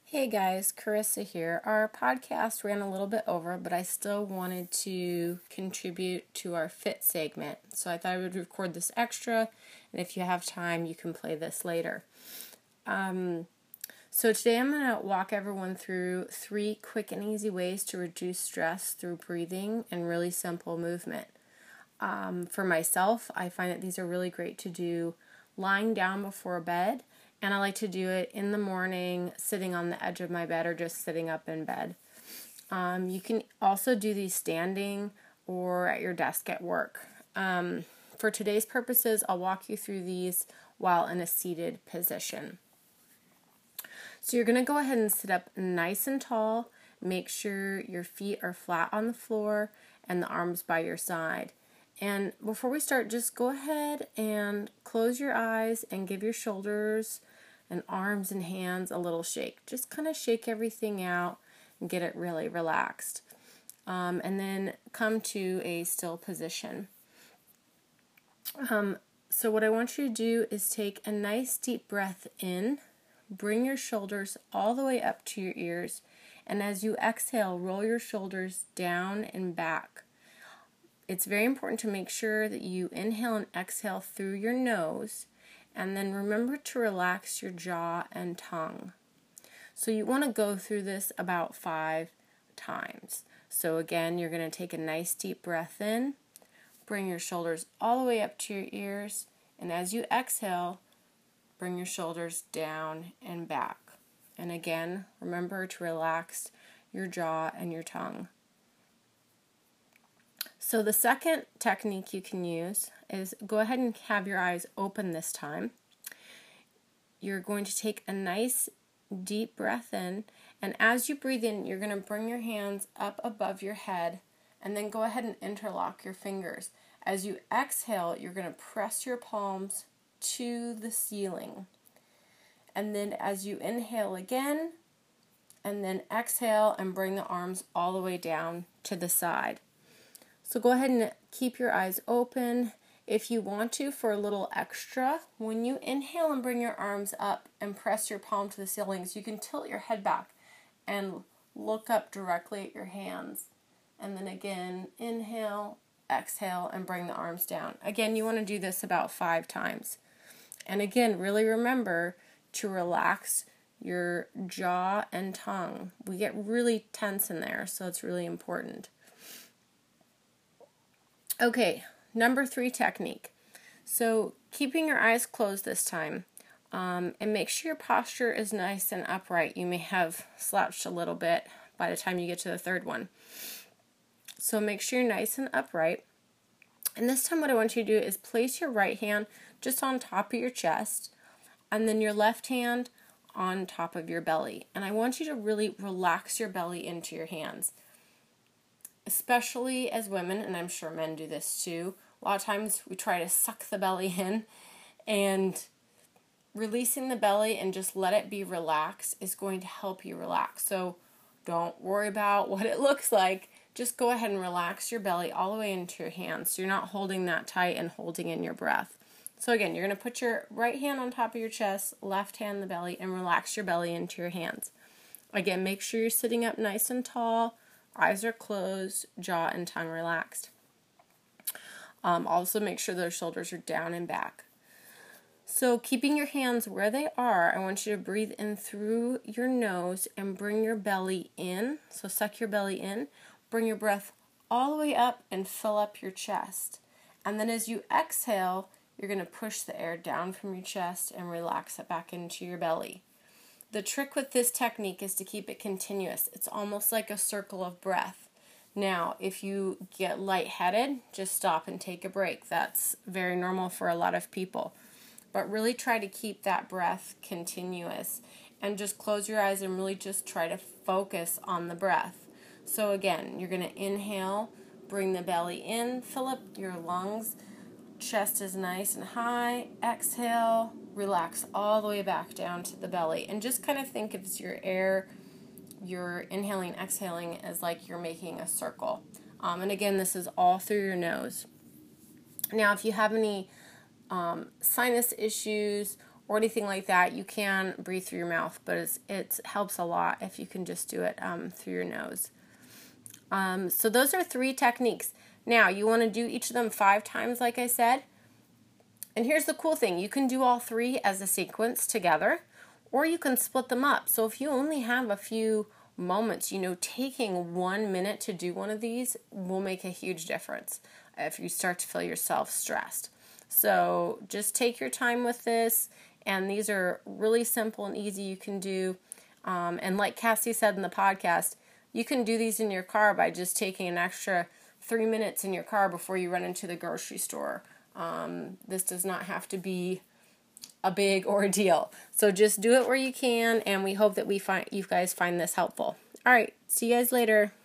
Hey guys, Carissa here. Our podcast ran a little bit over, but I still wanted to contribute to our fit segment. So I thought I would record this extra, and if you have time, you can play this later. So today I'm going to walk everyone through 3 quick and easy ways to reduce stress through breathing and really simple movement. For myself, I find that these are really great to do lying down before bed. And I like to do it in the morning, sitting on the edge of my bed or just sitting up in bed. You can also do these standing or at your desk at work. For today's purposes, I'll walk you through these while in a seated position. So you're going to go ahead and sit up nice and tall. Make sure your feet are flat on the floor and the arms by your side. And before we start, just go ahead and close your eyes and give your shoulders and arms and hands a little shake. Just kind of shake everything out and get it really relaxed. And then come to a still position. So what I want you to do is take a nice deep breath in, bring your shoulders all the way up to your ears, and as you exhale, roll your shoulders down and back. It's very important to make sure that you inhale and exhale through your nose, and then remember to relax your jaw and tongue. So you want to go through this about 5 times. So again, you're going to take a nice deep breath in, bring your shoulders all the way up to your ears, and as you exhale, bring your shoulders down and back. And again, remember to relax your jaw and your tongue. So the second technique you can use is go ahead and have your eyes open this time. You're going to take a nice deep breath in, and as you breathe in, you're going to bring your hands up above your head and then go ahead and interlock your fingers. As you exhale, you're going to press your palms to the ceiling. And then as you inhale again, and then exhale and bring the arms all the way down to the side. So go ahead and keep your eyes open. If you want to, for a little extra, when you inhale and bring your arms up and press your palm to the ceilings, you can tilt your head back and look up directly at your hands. And then again, inhale, exhale, and bring the arms down. Again, you want to do this about 5 times. And again, really remember to relax your jaw and tongue. We get really tense in there, so it's really important. Okay, number 3 technique. So keeping your eyes closed this time, and make sure your posture is nice and upright. You may have slouched a little bit by the time you get to the 3rd one. So make sure you're nice and upright. And this time what I want you to do is place your right hand just on top of your chest, and then your left hand on top of your belly. And I want you to really relax your belly into your hands. Especially as women, and I'm sure men do this too, a lot of times we try to suck the belly in, and releasing the belly and just let it be relaxed is going to help you relax. So don't worry about what it looks like. Just go ahead and relax your belly all the way into your hands so you're not holding that tight and holding in your breath. So again, you're going to put your right hand on top of your chest, left hand on the belly, and relax your belly into your hands. Again, make sure you're sitting up nice and tall. Eyes are closed, jaw and tongue relaxed. Also make sure those shoulders are down and back. So keeping your hands where they are, I want you to breathe in through your nose and bring your belly in. So suck your belly in, bring your breath all the way up and fill up your chest. And then as you exhale, you're going to push the air down from your chest and relax it back into your belly. The trick with this technique is to keep it continuous. It's almost like a circle of breath. Now, if you get lightheaded, just stop and take a break. That's very normal for a lot of people. But really try to keep that breath continuous. And just close your eyes and really just try to focus on the breath. So again, you're going to inhale, bring the belly in, fill up your lungs. Chest is nice and high. Exhale, relax all the way back down to the belly. And just kind of think of your air, you're inhaling, exhaling as like you're making a circle. And again, this is all through your nose. Now, if you have any sinus issues or anything like that, you can breathe through your mouth, but it helps a lot if you can just do it through your nose. So those are 3 techniques. Now, you want to do each of them 5 times, like I said. And here's the cool thing. You can do all 3 as a sequence together, or you can split them up. So if you only have a few moments, taking 1 minute to do one of these will make a huge difference if you start to feel yourself stressed. So just take your time with this, and these are really simple and easy you can do. And like Cassie said in the podcast, you can do these in your car by just taking an extra 3 minutes in your car before you run into the grocery store. This does not have to be a big ordeal. So just do it where you can, and we hope that you guys find this helpful. All right, see you guys later.